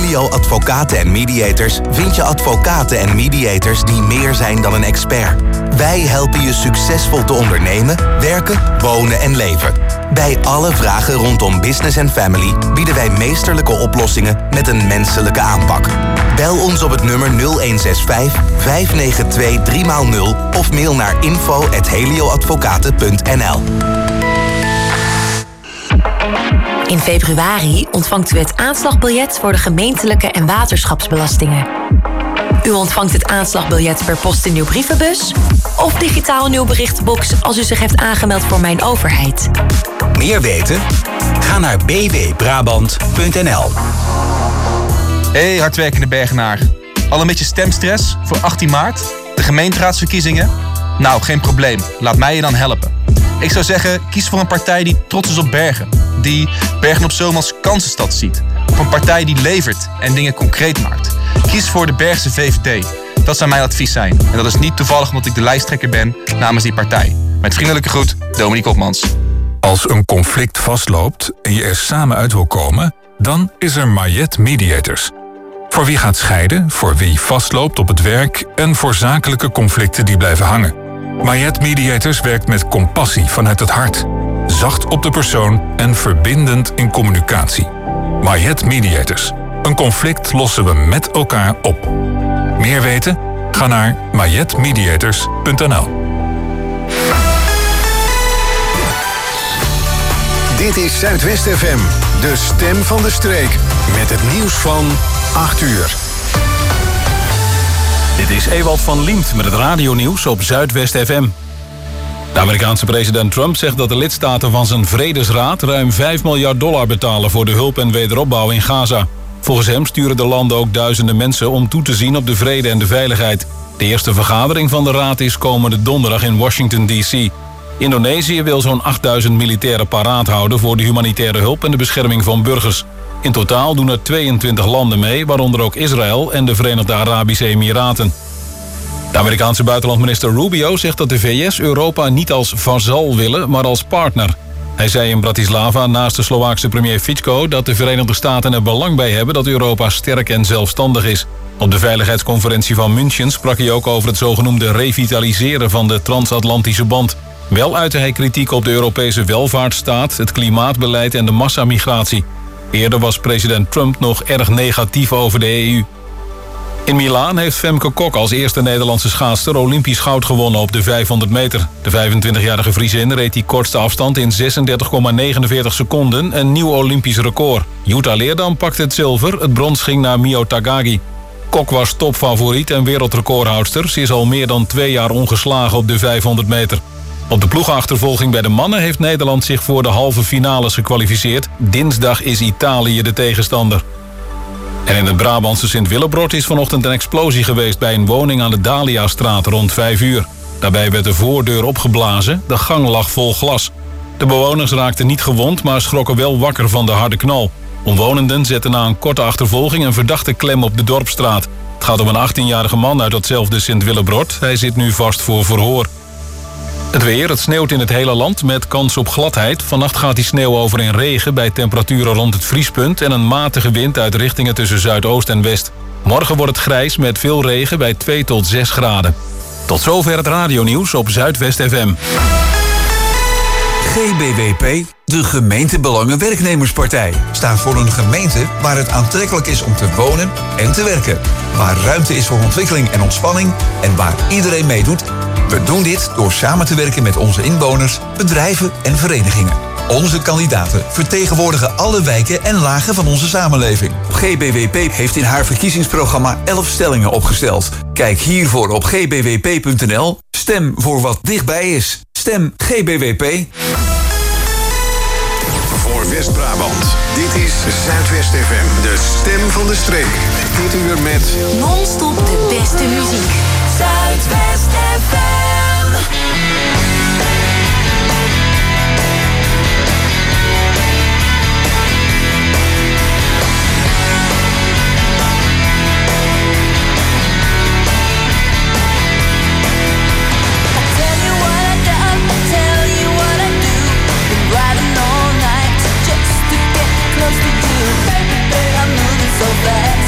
Helio Advocaten en Mediators vind je advocaten en mediators die meer zijn dan een expert. Wij helpen je succesvol te ondernemen, werken, wonen en leven. Bij alle vragen rondom business en family bieden wij meesterlijke oplossingen met een menselijke aanpak. Bel ons op het nummer 0165 592 3x0 of mail naar info@helioadvocaten.nl. In februari ontvangt u het aanslagbiljet voor de gemeentelijke en waterschapsbelastingen. U ontvangt het aanslagbiljet per post in uw brievenbus of digitaal in uw berichtenbox als u zich heeft aangemeld voor Mijn Overheid. Meer weten? Ga naar bwbrabant.nl. Hey hardwerkende Bergenaar. Al een beetje stemstress voor 18 maart? De gemeenteraadsverkiezingen? Nou, geen probleem. Laat mij je dan helpen. Ik zou zeggen, kies voor een partij die trots is op Bergen. Die Bergen op Zoom als kansenstad ziet. Of een partij die levert en dingen concreet maakt. Kies voor de Bergse VVD. Dat zou mijn advies zijn. En dat is niet toevallig omdat ik de lijsttrekker ben namens die partij. Met vriendelijke groet, Dominique Hopmans. Als een conflict vastloopt en je er samen uit wil komen, dan is er Mayet Mediators. Voor wie gaat scheiden, voor wie vastloopt op het werk en voor zakelijke conflicten die blijven hangen. Mayet Mediators werkt met compassie vanuit het hart. Zacht op de persoon en verbindend in communicatie. Mayet Mediators. Een conflict lossen we met elkaar op. Meer weten? Ga naar mayetmediators.nl. Dit is Zuidwest FM, de stem van de streek. Met het nieuws van 8 uur. Dit is Ewald van Liemt met het radionieuws op Zuidwest FM. De Amerikaanse president Trump zegt dat de lidstaten van zijn Vredesraad ruim $5 miljard betalen voor de hulp en wederopbouw in Gaza. Volgens hem sturen de landen ook duizenden mensen om toe te zien op de vrede en de veiligheid. De eerste vergadering van de raad is komende donderdag in Washington, D.C. Indonesië wil zo'n 8000 militairen paraat houden voor de humanitaire hulp en de bescherming van burgers. In totaal doen er 22 landen mee, waaronder ook Israël en de Verenigde Arabische Emiraten. De Amerikaanse buitenlandminister Rubio zegt dat de VS Europa niet als vazal willen, maar als partner. Hij zei in Bratislava naast de Slovaakse premier Fico dat de Verenigde Staten er belang bij hebben dat Europa sterk en zelfstandig is. Op de veiligheidsconferentie van München sprak hij ook over het zogenoemde revitaliseren van de transatlantische band. Wel uitte hij kritiek op de Europese welvaartsstaat, het klimaatbeleid en de massamigratie. Eerder was president Trump nog erg negatief over de EU. In Milaan heeft Femke Kok als eerste Nederlandse schaatster Olympisch goud gewonnen op de 500 meter. De 25-jarige Friesin reed die kortste afstand in 36,49 seconden, een nieuw Olympisch record. Jutta Leerdam pakte het zilver, het brons ging naar Mio Takagi. Kok was topfavoriet en wereldrecordhoudster. Ze is al meer dan 2 jaar ongeslagen op de 500 meter. Op de ploegenachtervolging bij de mannen heeft Nederland zich voor de halve finales gekwalificeerd. Dinsdag is Italië de tegenstander. En in het Brabantse Sint-Willebrod is vanochtend een explosie geweest bij een woning aan de Dahliastraat rond 5 uur. Daarbij werd de voordeur opgeblazen, de gang lag vol glas. De bewoners raakten niet gewond, maar schrokken wel wakker van de harde knal. Omwonenden zetten na een korte achtervolging een verdachte klem op de Dorpsstraat. Het gaat om een 18-jarige man uit datzelfde Sint-Willebrod. Hij zit nu vast voor verhoor. Het weer, het sneeuwt in het hele land met kans op gladheid. Vannacht gaat die sneeuw over in regen bij temperaturen rond het vriespunt en een matige wind uit richtingen tussen zuidoost en west. Morgen wordt het grijs met veel regen bij 2 tot 6 graden. Tot zover het radionieuws op Zuidwest FM. GBWP, de Gemeentebelangen-werknemerspartij, staat voor een gemeente waar het aantrekkelijk is om te wonen en te werken. Waar ruimte is voor ontwikkeling en ontspanning en waar iedereen meedoet. We doen dit door samen te werken met onze inwoners, bedrijven en verenigingen. Onze kandidaten vertegenwoordigen alle wijken en lagen van onze samenleving. GBWP heeft in haar verkiezingsprogramma 11 stellingen opgesteld. Kijk hiervoor op gbwp.nl. Stem voor wat dichtbij is. Stem GBWP. Voor West-Brabant, dit is Zuidwest FM, de stem van de streek. Dit uur met Non-stop de beste muziek. Zuidwest FM. Close to you, baby, I'm moving so fast.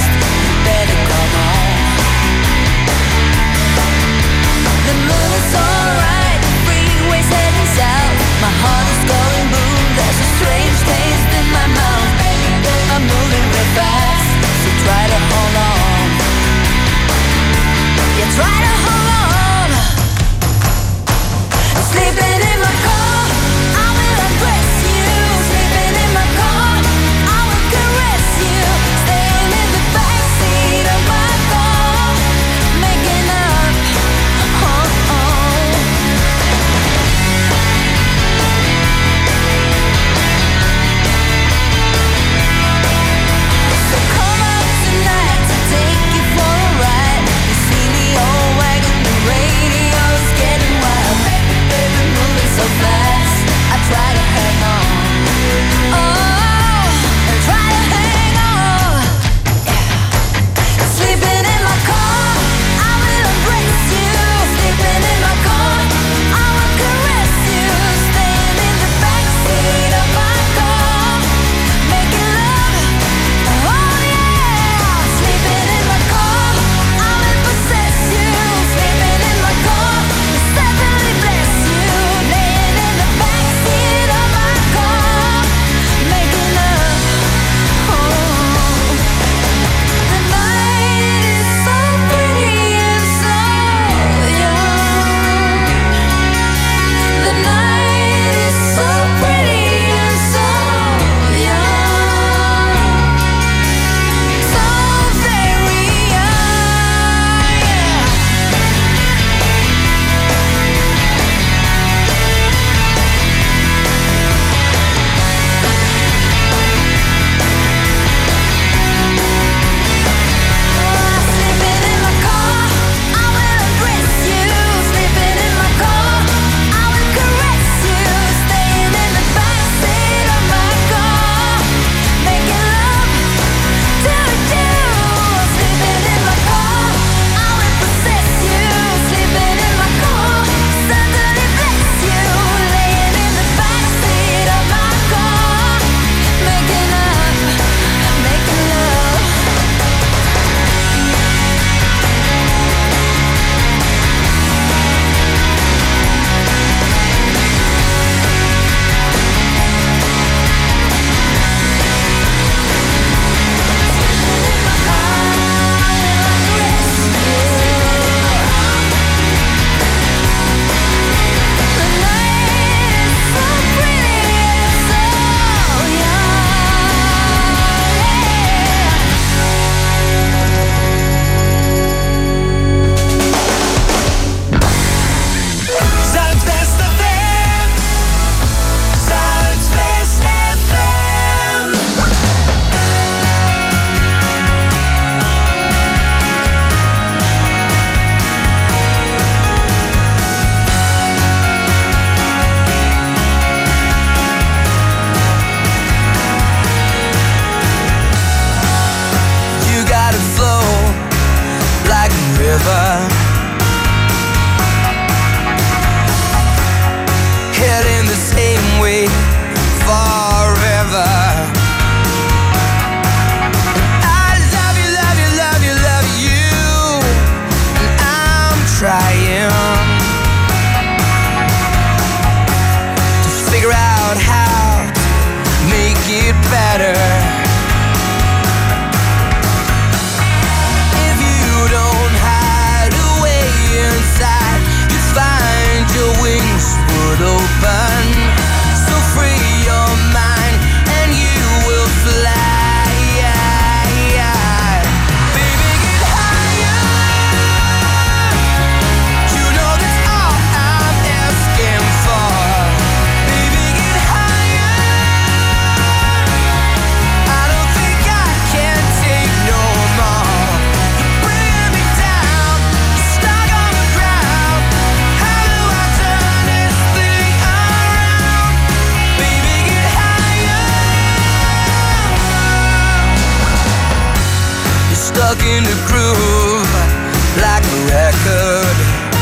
stuck in the groove like a record.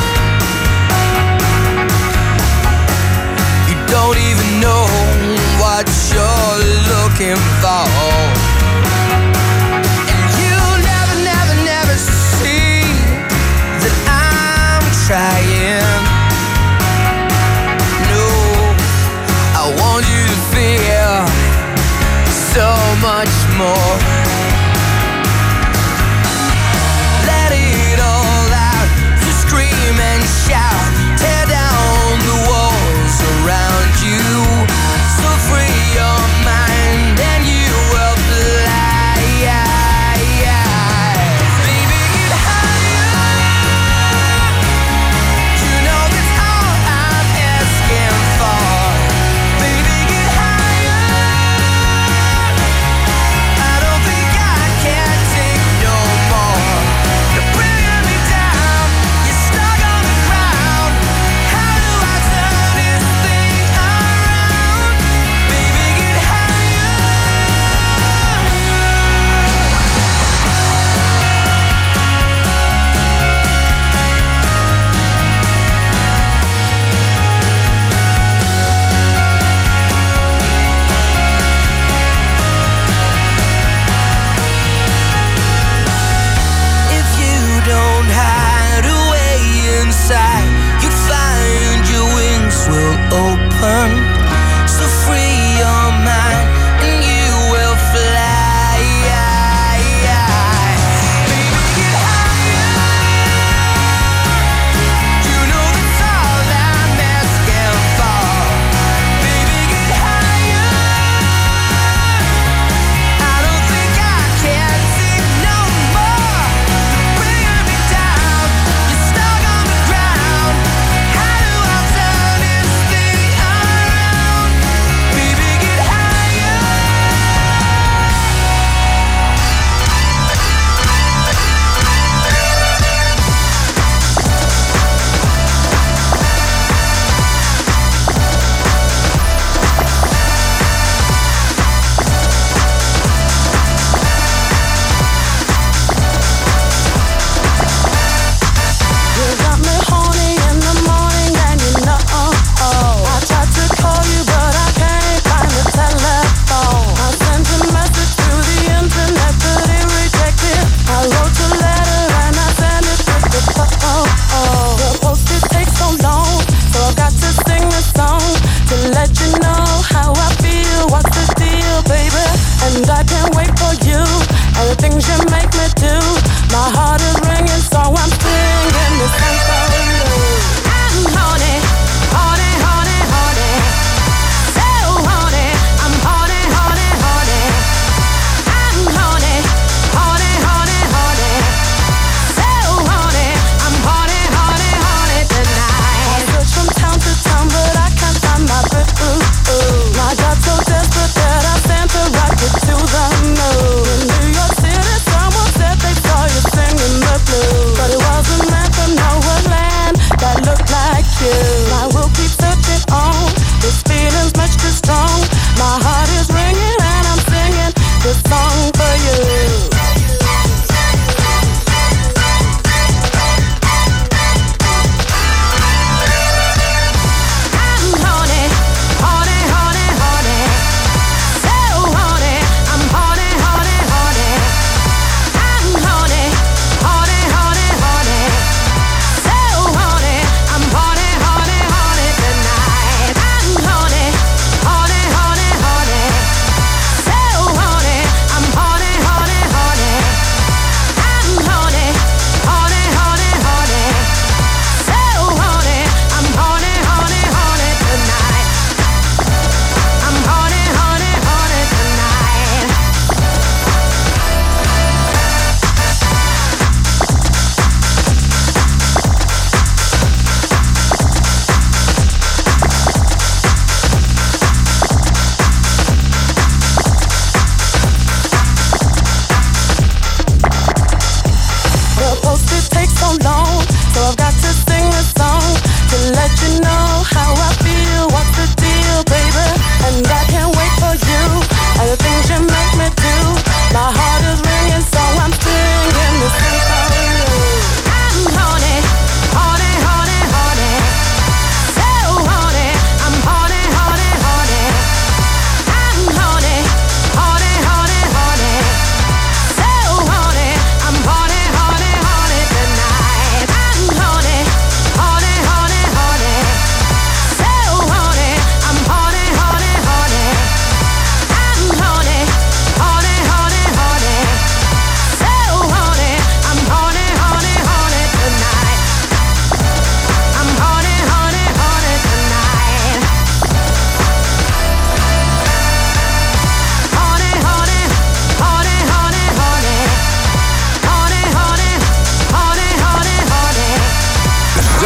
You don't even know what you're looking for, and you never see that I'm trying. No, I want you to feel so much more. Let it all out, 'cause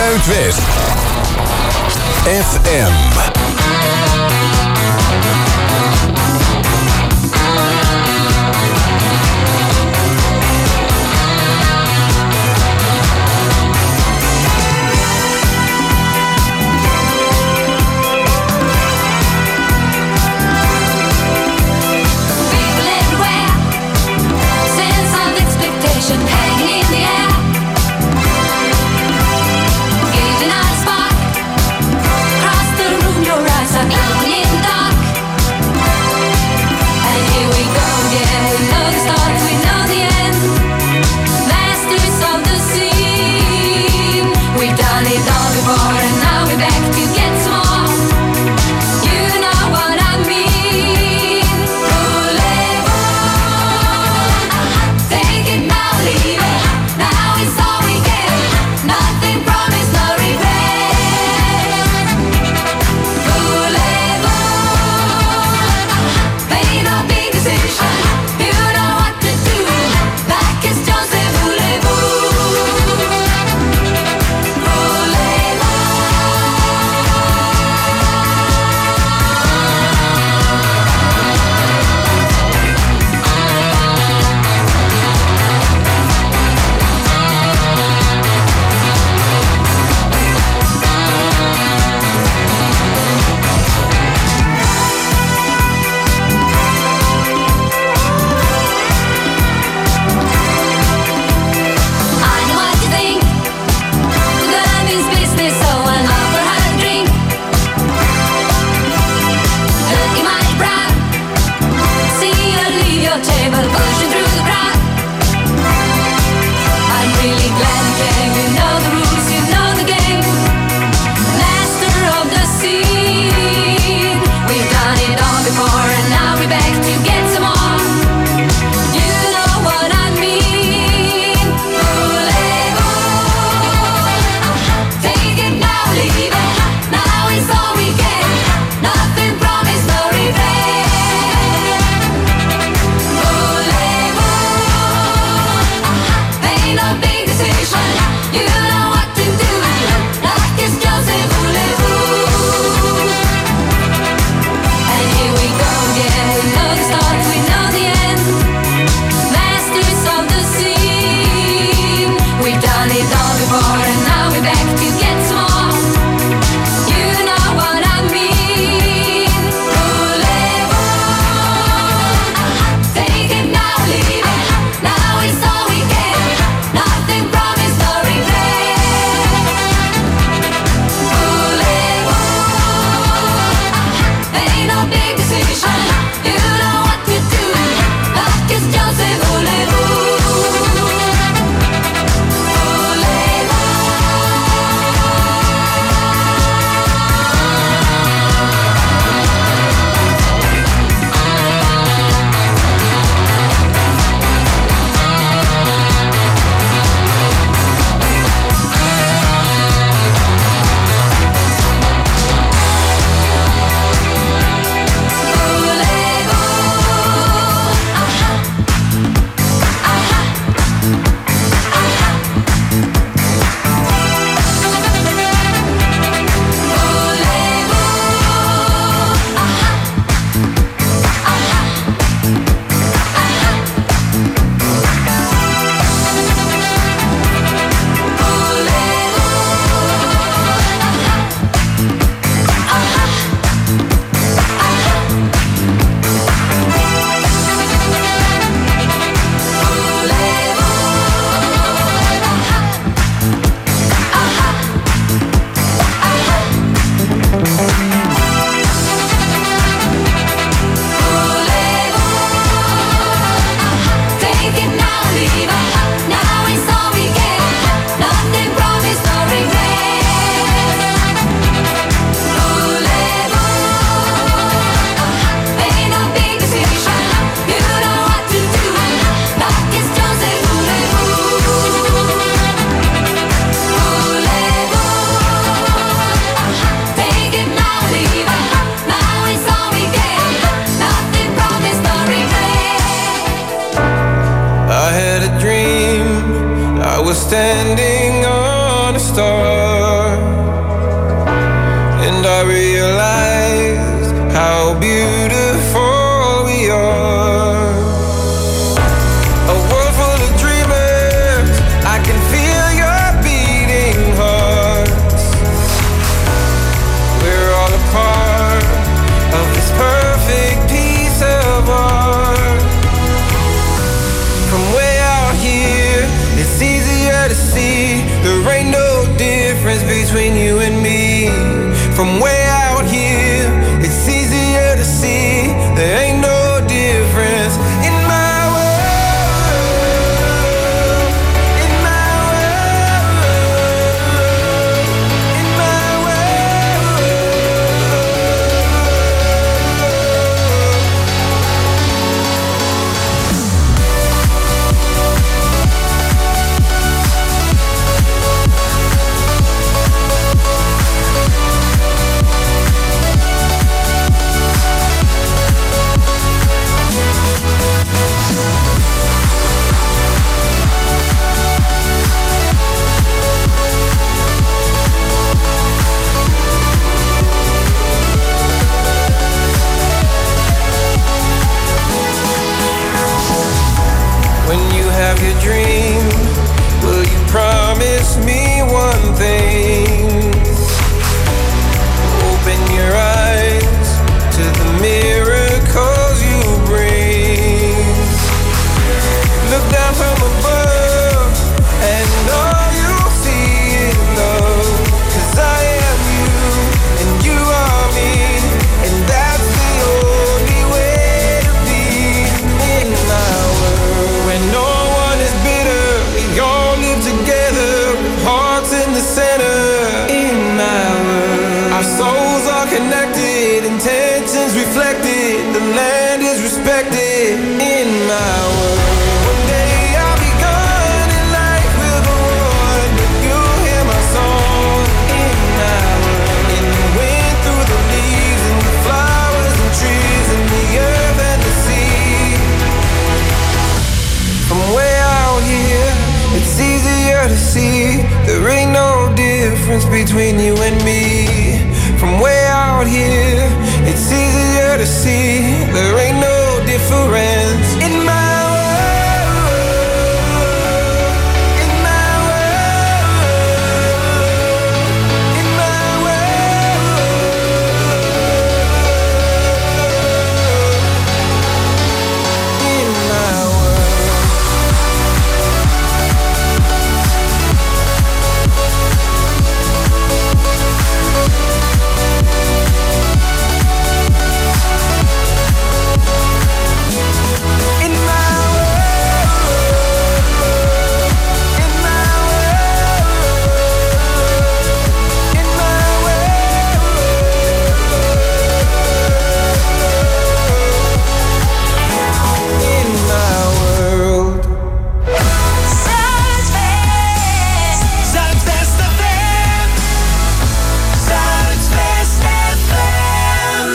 Zuidwest FM. standing on a star. I realized how beautiful we are. A world full of dreamers, I can feel your beating hearts. We're all a part of this perfect piece of art. From way out here, it's easier to see there ain't no difference between you and me. From way out here, it's easier to see there ain't no difference in my world, in my world, in my When you have your dream, will you promise me one thing? Open your eyes to the miracles you bring. Look down from above and all you'll see is love. 'Cause I am you and you are me, and that's the only way to be in my world. When no one is bitter, we all live together, hearts in the center. In my world, our souls are connected, intentions reflected, the land is respected. In my world, one day I'll be gone and life will go on, but you'll hear my song. In my world, in the wind, through the leaves, and the flowers and trees, and the earth and the sea. From way out here, it's easier to see there ain't no difference between you and me. From way out here, it's easier to see there ain't no difference in my world, in my world, in my world, in my world. In my world, in my world, in my world, in my world. Zuidwest FM, Zuidwest FM.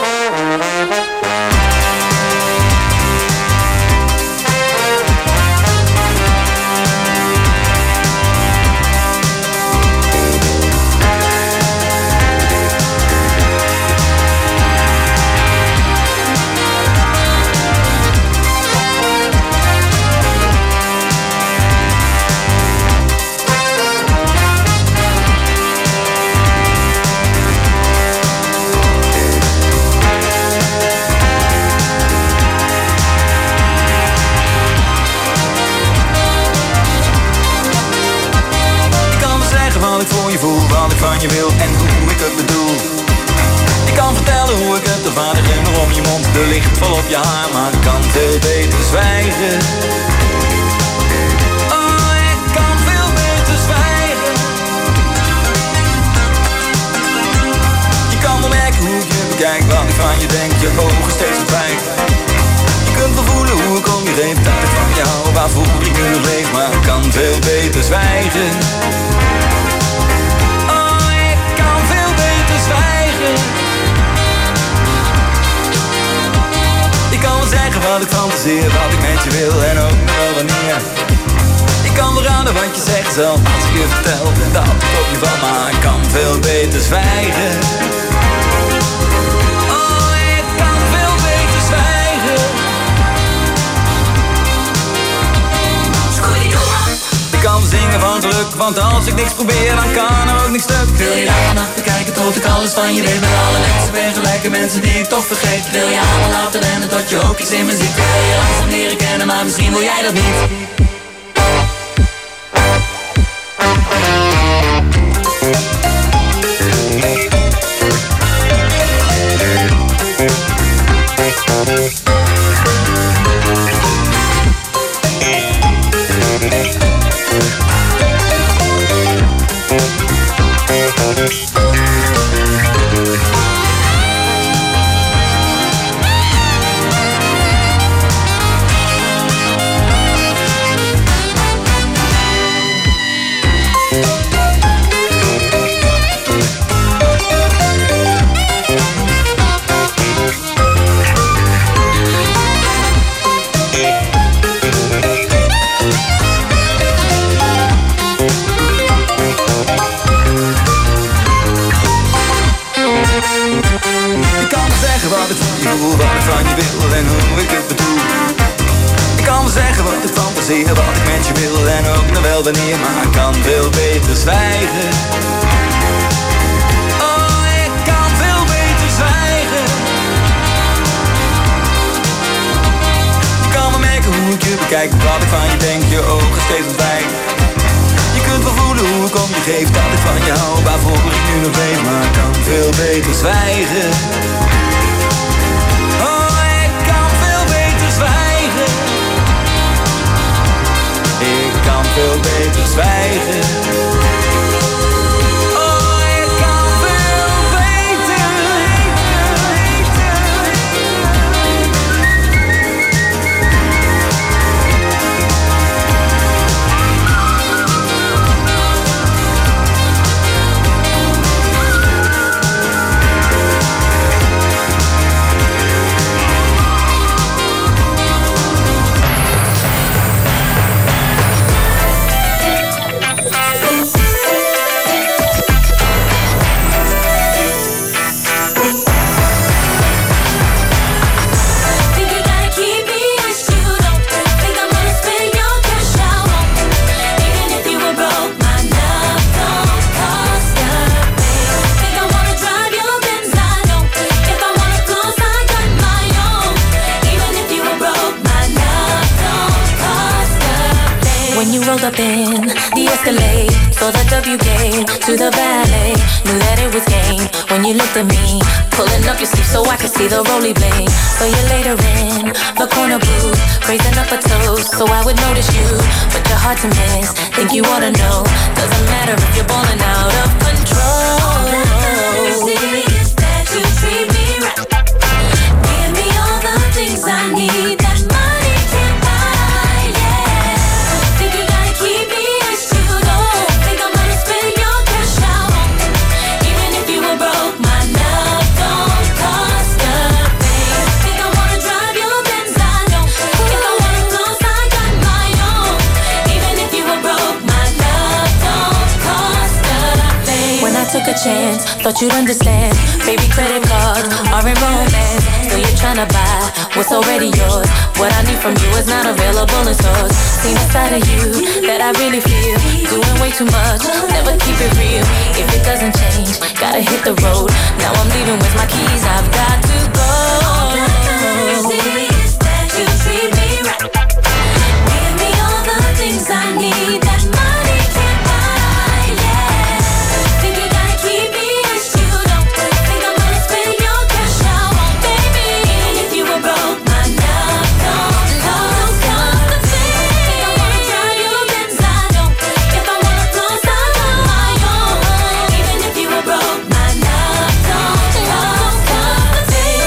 Ik kan wel zeggen wat ik voor je voel, wat ik van je wil en hoe ik het bedoel. Ik kan vertellen hoe ik het ervaar, de glimmer om je mond, de licht vol op je haar, maar ik kan veel beter zwijgen. Oh, ik kan veel beter zwijgen. Je kan wel merken hoe ik je bekijk, wat ik van je denk, je ogen steeds verdwijgen. Je kunt wel voelen hoe ik om je heen, dat ik van jou, waarvoor ik nu leef, maar ik kan veel beter zwijgen. Oh, ik kan veel beter zwijgen. Ik kan wel zeggen wat ik fantaseer, wat ik met je wil en ook nog wel wanneer. Ik kan wel raden wat je zegt zelf als ik je vertel dat het op je valt, maar ik kan veel beter zwijgen. geluk. Want als ik niks probeer, dan kan er ook niks stuk. Wil je dag en nacht bekijken tot ik alles van je weet. Met alle mensen vergelijken, mensen die ik toch vergeet. Wil je allemaal laten rennen tot je ook iets in me ziet. Wil je langzaam leren kennen, maar misschien wil jij dat niet. Wat ik met je wil en ook nog wel wanneer, maar ik kan veel beter zwijgen. Oh, ik kan veel beter zwijgen. Je kan me merken hoe ik je bekijk, wat ik van je denk, je ogen steeds ontwijken. Je kunt wel voelen hoe ik om je geef, dat ik van je hou, waarvoor ik nu nog leef, maar ik kan veel beter zwijgen. Oh, ik kan veel beter zwijgen. Ik kan veel beter zwijgen. Oh, ik kan veel beter. Rolled up in the Escalade, saw the W game to the ballet. Knew that it was game when you looked at me, pulling up your sleeve so I could see the roly blade. So you later in the corner booth, raising up a toast so I would notice you, but you're hard to miss. Think you ought to know, doesn't matter if you're balling out of control. All that matters is that you treat me right. Give me all the things I need that money can't buy. Yeah, think you gotta keep me as you don't think I'm gonna spend your cash out. Even if you were broke, my love don't cost a thing. Think I wanna drive your Benz, I don't. If I wanna close, I got my own. Even if you were broke, my love don't cost a thing. When I took a chance, thought you'd understand. Baby, credit cards are in romance. So you're tryna buy what's already yours. What I need from you is not available in stores. Seen a side of you that I really feel. Doing way too much, never keep it real. If it doesn't change, gotta hit the road. Now I'm leaving with my keys, I've got to go. All that matters is that you treat me right. Give me all the things I need that money can't buy. Yeah, think you gotta keep me as you don't think I'm gonna spend your cash out. Baby, even if you were broke, my love don't cost a thing. Think I wanna drive your Benz, I don't. If I wanna close, I got my own. Even if you were broke, my love don't cost a thing.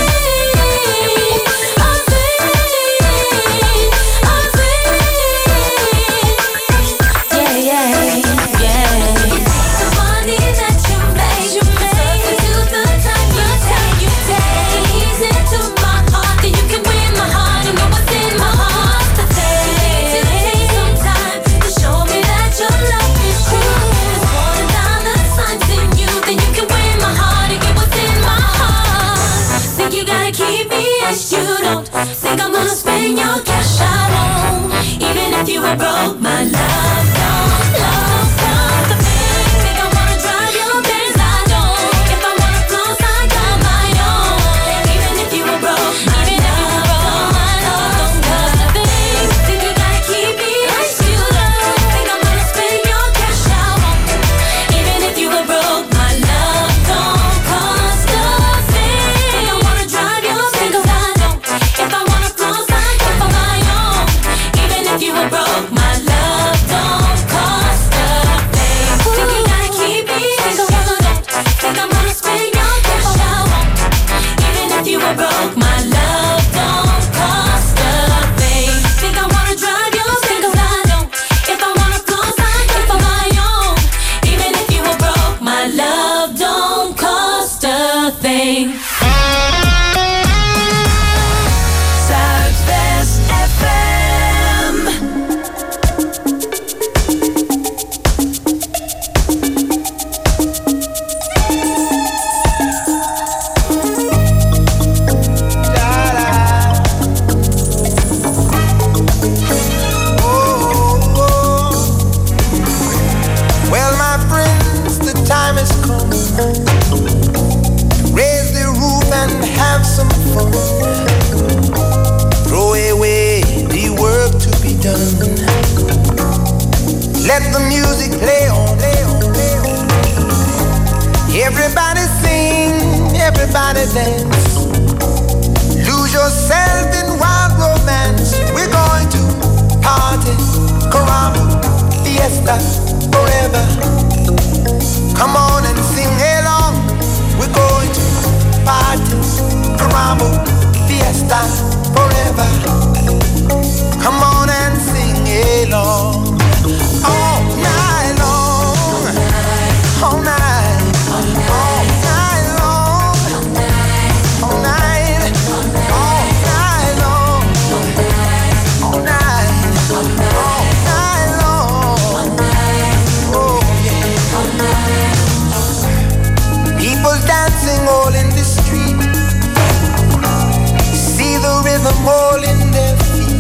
Yeah, yeah, yeah. The money that you make, substitute the time you take. Ease into my heart, then you can win my heart and know what's in my heart. To take some time to show me that your love is true. There's more than dollar signs in you, then you can win my heart and get what's in my heart. Think you gotta keep me as you don't think I'm gonna spend your cash, I won't. Even if you were broke, my love don't. were broke, my love don't cost a thing. Think you gotta keep me, think I won't. Think I'm gonna spend your cash, I won't. Even if you were broke, my love don't cost a thing. Think I wanna drive you, think I don't. If I wanna clothes, I get for my own. Even if you were broke, my love don't cost a thing. Zuidwest FM. Well, my friends, the time has come. Raise the roof and have some fun. Throw away the work to be done. Let the music play on. Everybody sing, everybody dance. Lose yourself in wild romance. We're going to party, caramba, fiesta, forever. Come on and sing along. We're going to party, caramba, fiesta, forever. Come on and sing along. All night long, all night, all night long, all night, all night long, all night, all night long. Oh yeah. People dancing all in the street. See the rhythm all in their feet.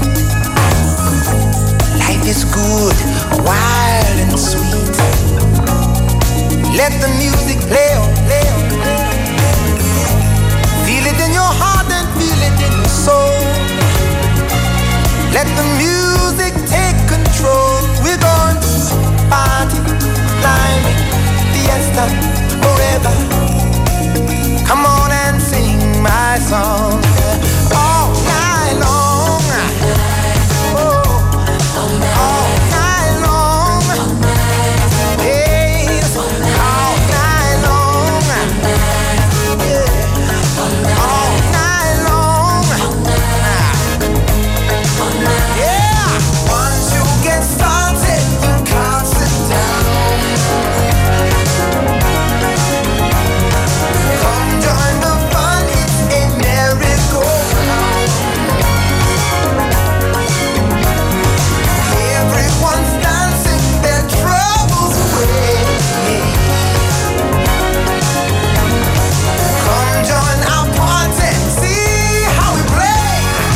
Life is good, wild and sweet. Let the music play on. Feel it in your heart and feel it in your soul. Let the music take control. We're going to party, climbing, fiesta, forever. Come on and sing my song. All night long. Oh, all night long. Yes, all night long. Yeah, all night long. Yeah, once you get started, you can't sit down. Come join the fun, it's a merry-go-round. Everyone's dancing their troubles away. Come join our party, see how we play.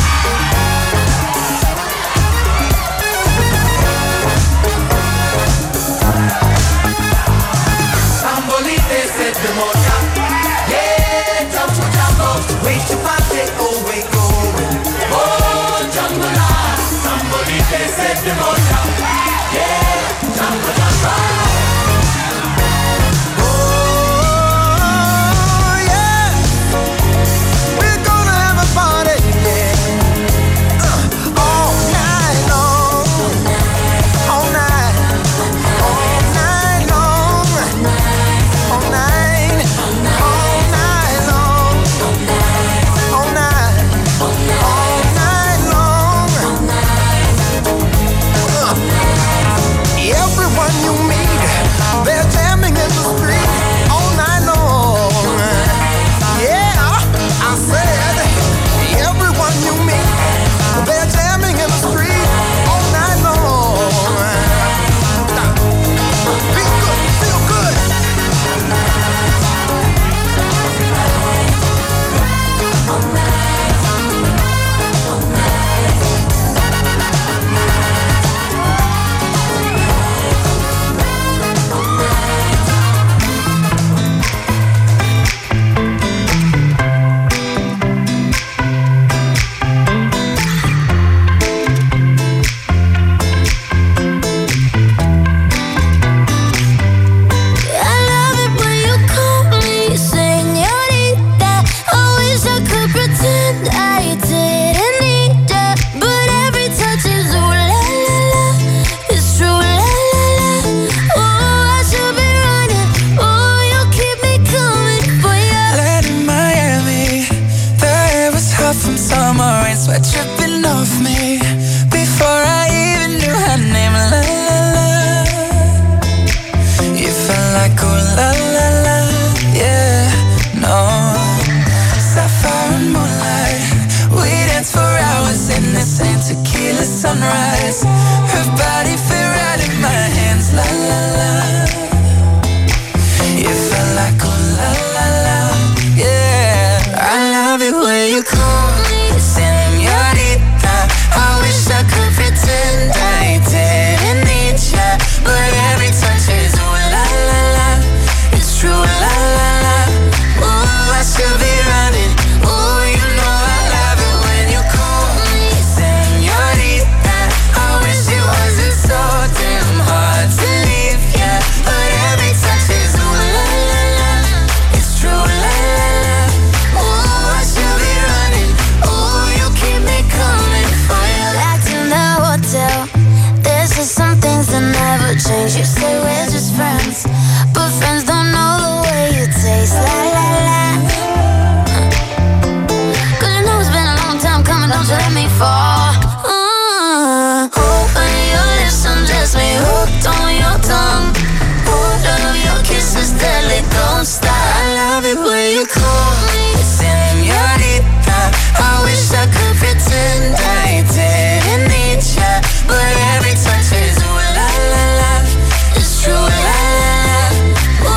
Sambolite set the mocha. Yeah, jumbo jumbo. Wait to party, oh wait going. Oh, jumbo la. Sambolite set the mocha. Yeah, jumbo jumbo. Oh yeah, we're gonna have a party. Yeah, all night long, all night, all night long. All night, all night long, all night, all night long. change. You say we're just friends, but friends don't know the way you taste. La la la. Cause you know it's been a long time coming, don't you let me fall. Open your lips, undress me, hooked on your tongue. Love your kisses deadly, don't stop. I love it when you call me señorita. I wish I could pretend I didn't need ya, but every touch is ooh la la la. It's true la la la.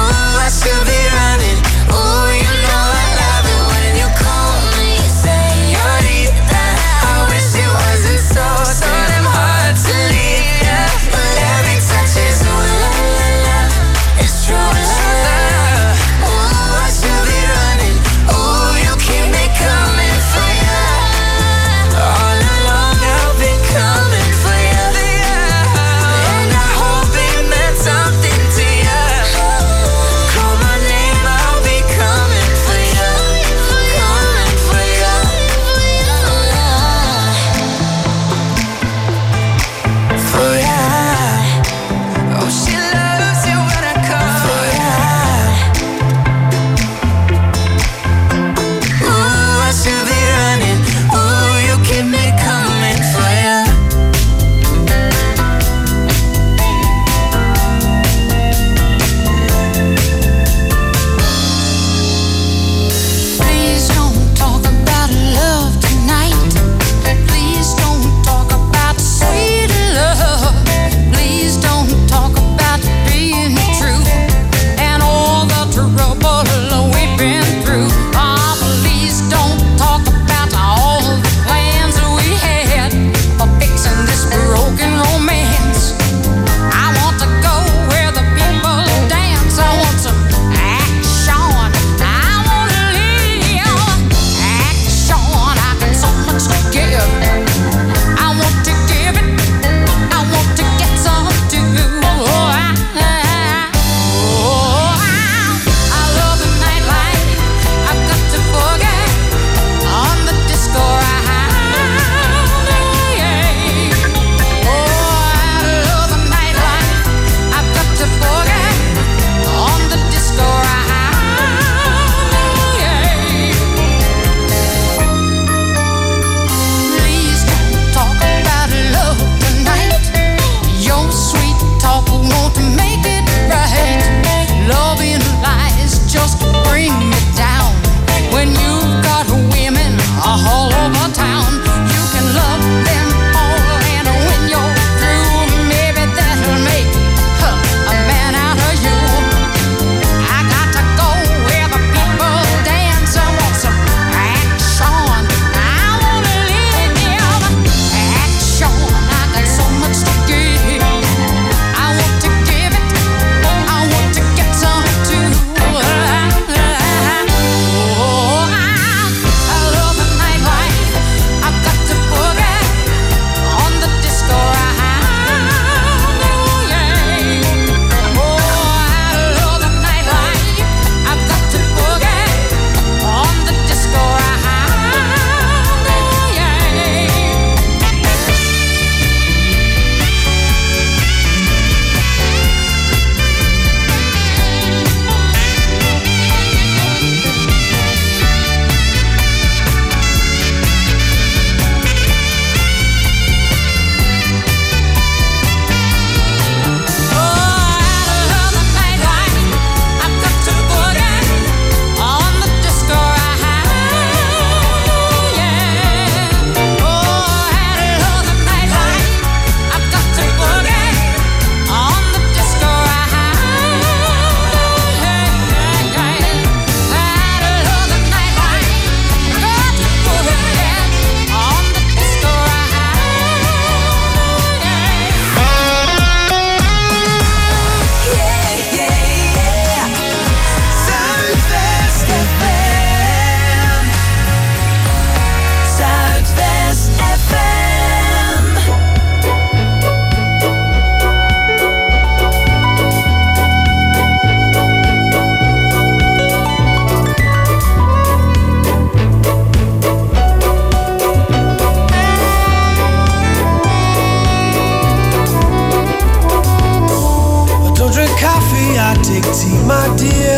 take tea, my dear.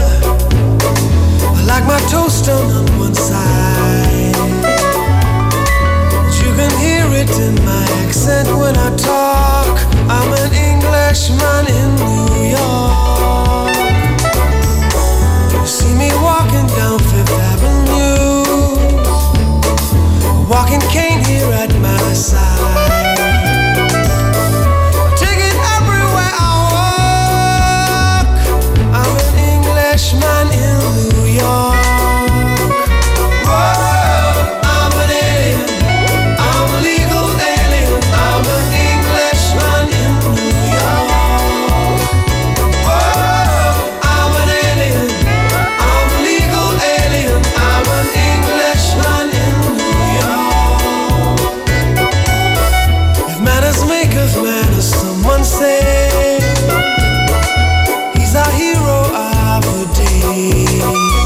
I like my toast done on one side. You can hear it in my accent when I talk. I'm an Englishman in New York. You see me walking down Fifth Avenue, a walking cane here at my side. Man in New York. Whoa, I'm an alien. I'm a legal alien. I'm an Englishman in New York. Whoa, I'm an alien. I'm a legal alien. I'm an Englishman in New York. If manners maketh manners, someone say, he's our hero of the day.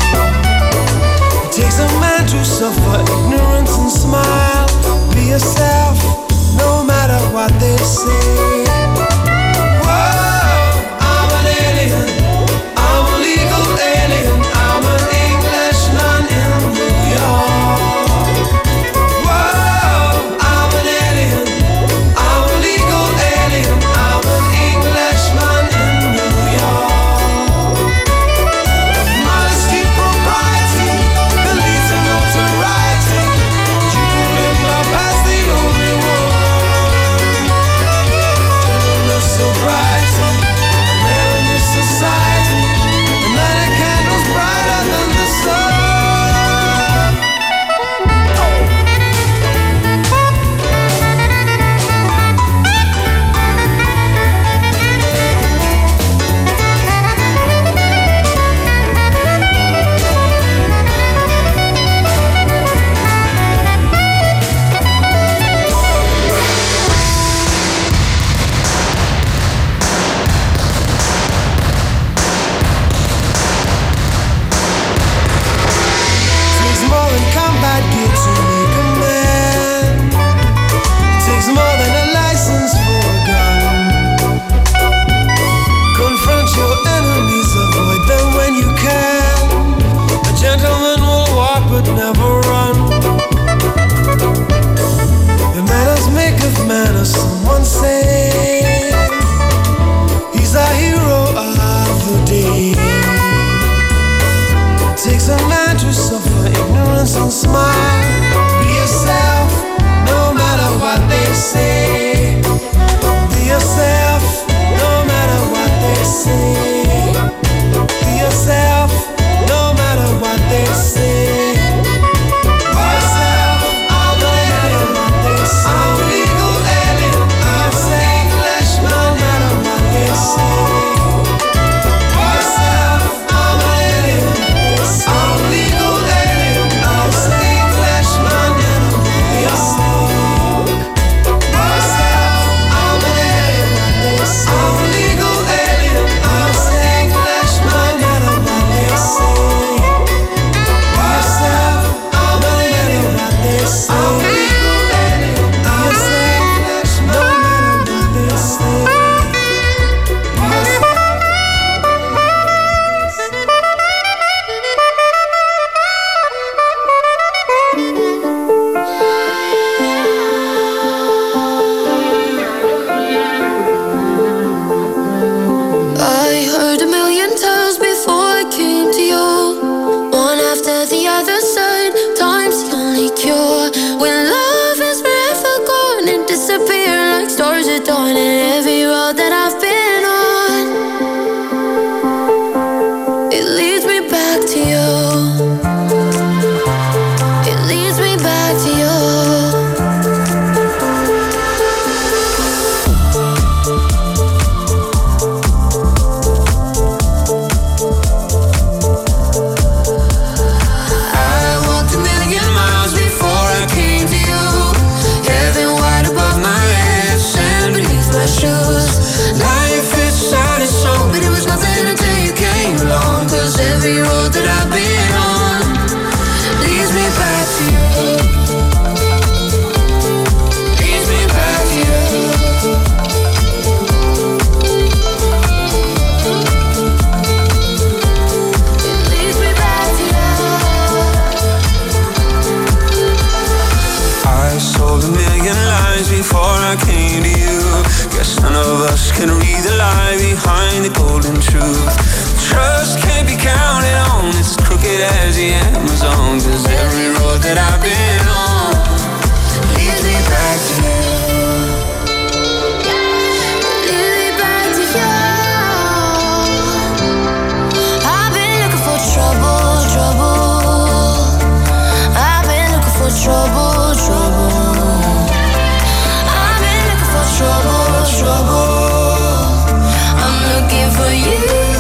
It takes a man to suffer ignorance and smile. Be yourself, no matter what they say. Whoa, I'm an alien. I'm a legal alien. I'm an Englishman in New York. Whoa, I'm an alien. I'm a legal alien. I'm an Englishman in New York. Modesty, propriety, the leads to notoriety. You can live my past, the only one. Gentleness, sobriety, man in this society. The night of candles brighter than the sun. Takes more than combat gear to make a man. Takes more than a license for a gun. Confront your enemies, avoid them when you can. A gentleman will walk but never run. The manners maketh manners, someone say. He's our hero of the day. Takes a man to suffer ignorance and smile. Be yourself, no matter what they say. Be yourself, no matter what they say. Be yourself, no matter what they say. Be yourself, I'm an alien. I'm a legal alien. I'm an Englishman, no matter what they say. Be yourself, I'm an alien. I'm a legal alien. I'm an Englishman in New York. Be yourself, I'm an alien. I'm a legal alien. I'm an Englishman in New York. Be yourself, I'm an alien. I'm a legal alien. I'm an Englishman, no matter what they say. Be yourself. I heard a million times before I came to you. One after the other said, time's the only cure. When love is forever gone and disappear like stars at dawn. And every road that I've been on, it leads me back to you. It leads me back to you. I walked a million miles before I came to you. Heaven wide above my head, sand beneath my shoes. behind the golden truth. Trust can't be counted on, it's as crooked as the Amazon. Cause every road that I've been on leads me back to you. Leads me back to you. I've been looking for trouble, trouble. I've been looking for trouble, trouble. I've been looking for trouble, trouble. I'm looking for you.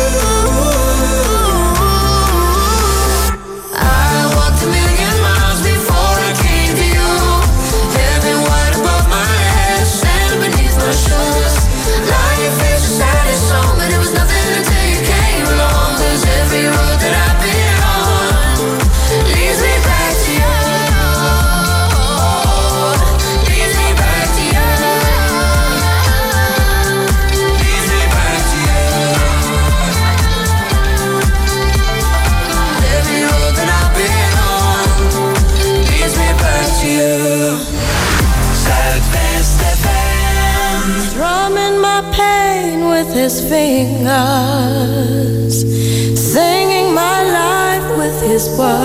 His fingers, singing my life with his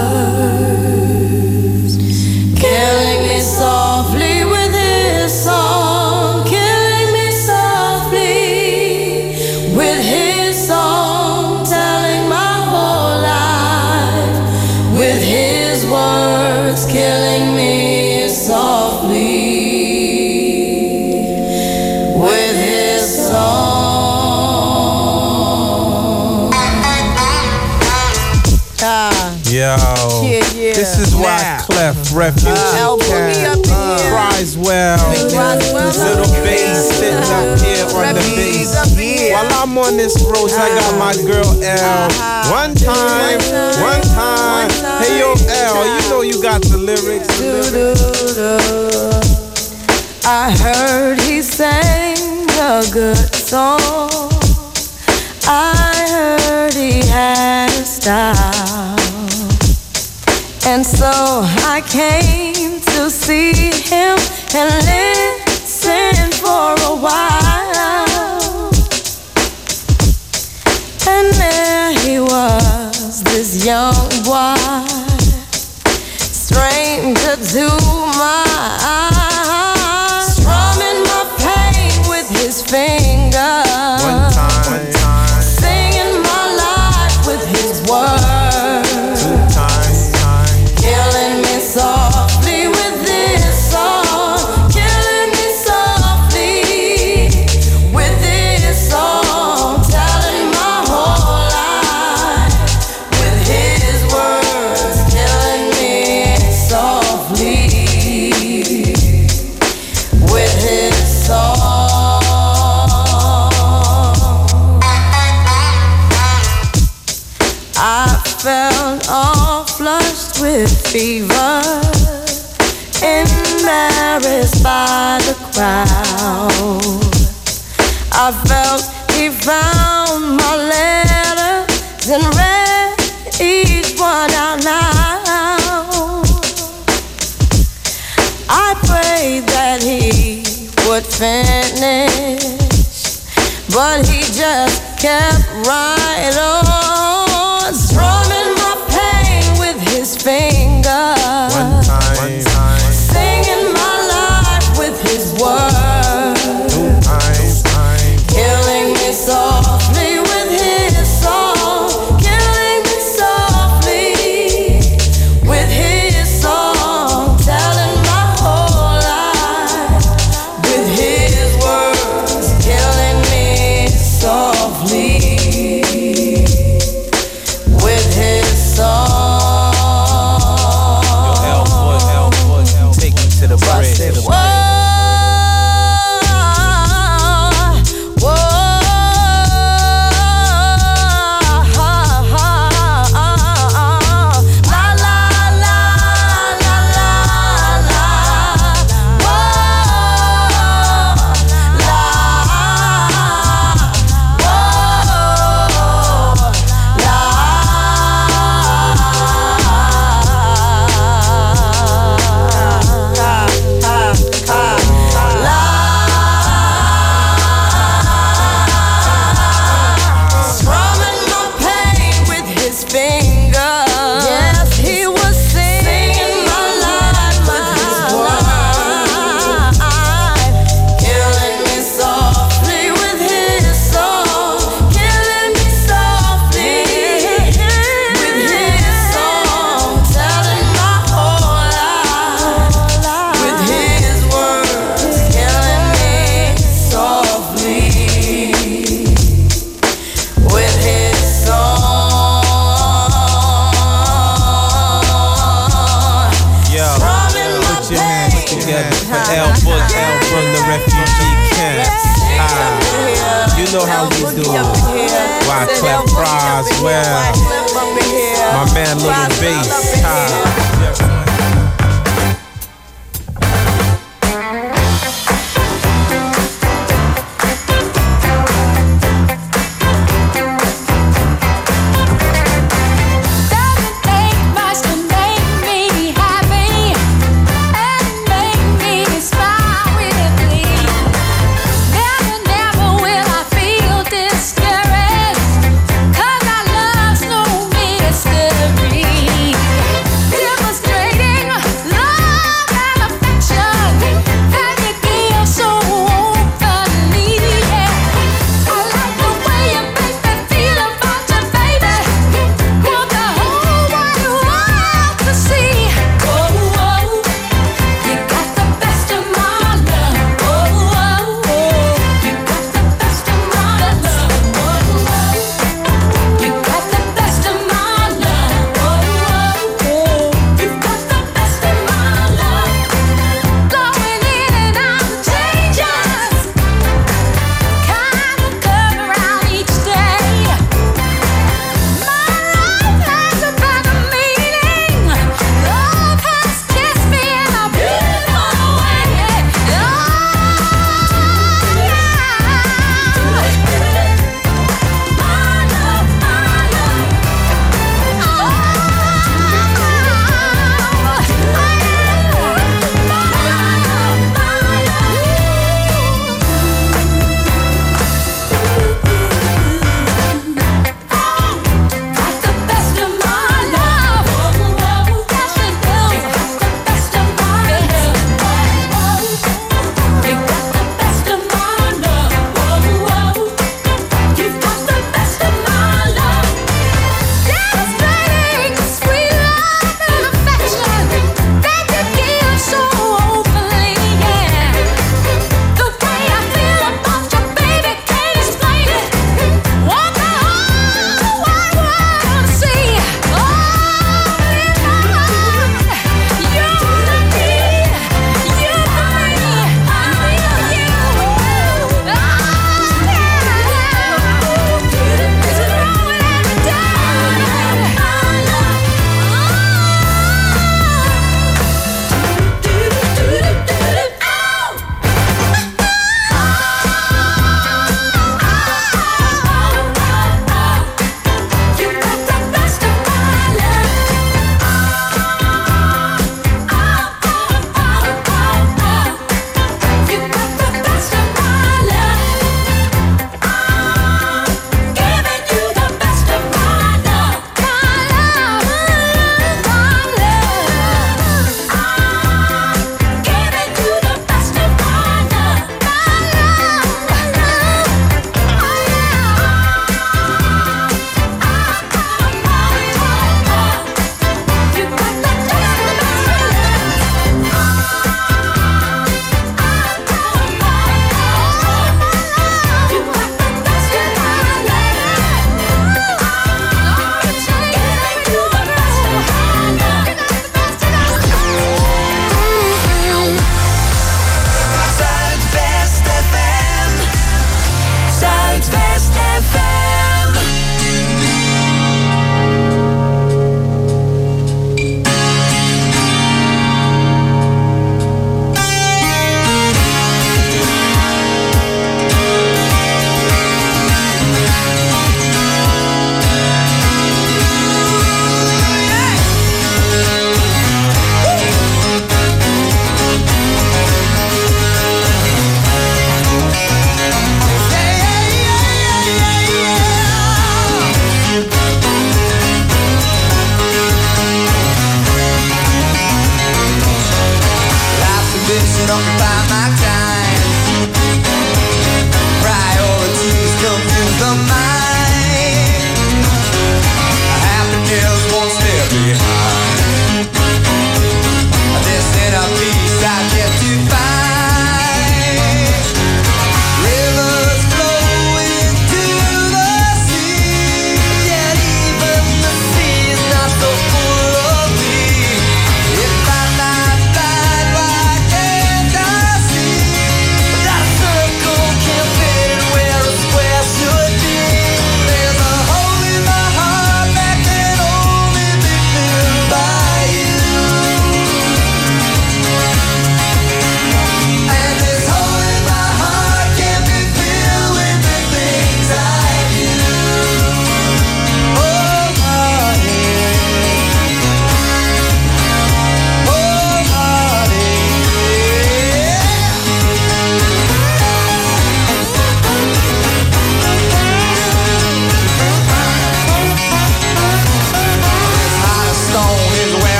words, killing me softly with his song, killing me softly with his song, telling my whole life with his words, killing me softly with his song. Yo, this is Wyclef, Refuge, Criswell, little bass sitting up here on the bass. While I'm on this road, I got my girl L. One time. Hey yo L, you know you got the lyrics. I heard he sang a good song. I heard he had a style. And so I came to see him and listen for a while. And there he was, this young boy, stranger to my eyes, strumming my pain with his fingers. One time. Singing my life with his words. 2 times. Killing me softly with this song. Killing me softly with this song. Telling my whole life with his words. Killing me softly with his song. I felt all flushed with fever, embarrassed by the crowd. I felt he found my letters and read each one out loud. I prayed that he would finish, but he just kept right on, strumming my pain with his fingers. One time. Singing my life with his words. 2 times. Killing me softly with his song. Killing me softly with his song. Telling my whole life with his words. Killing me softly you know how we do. Wyclef Proswell. My man Little Bass.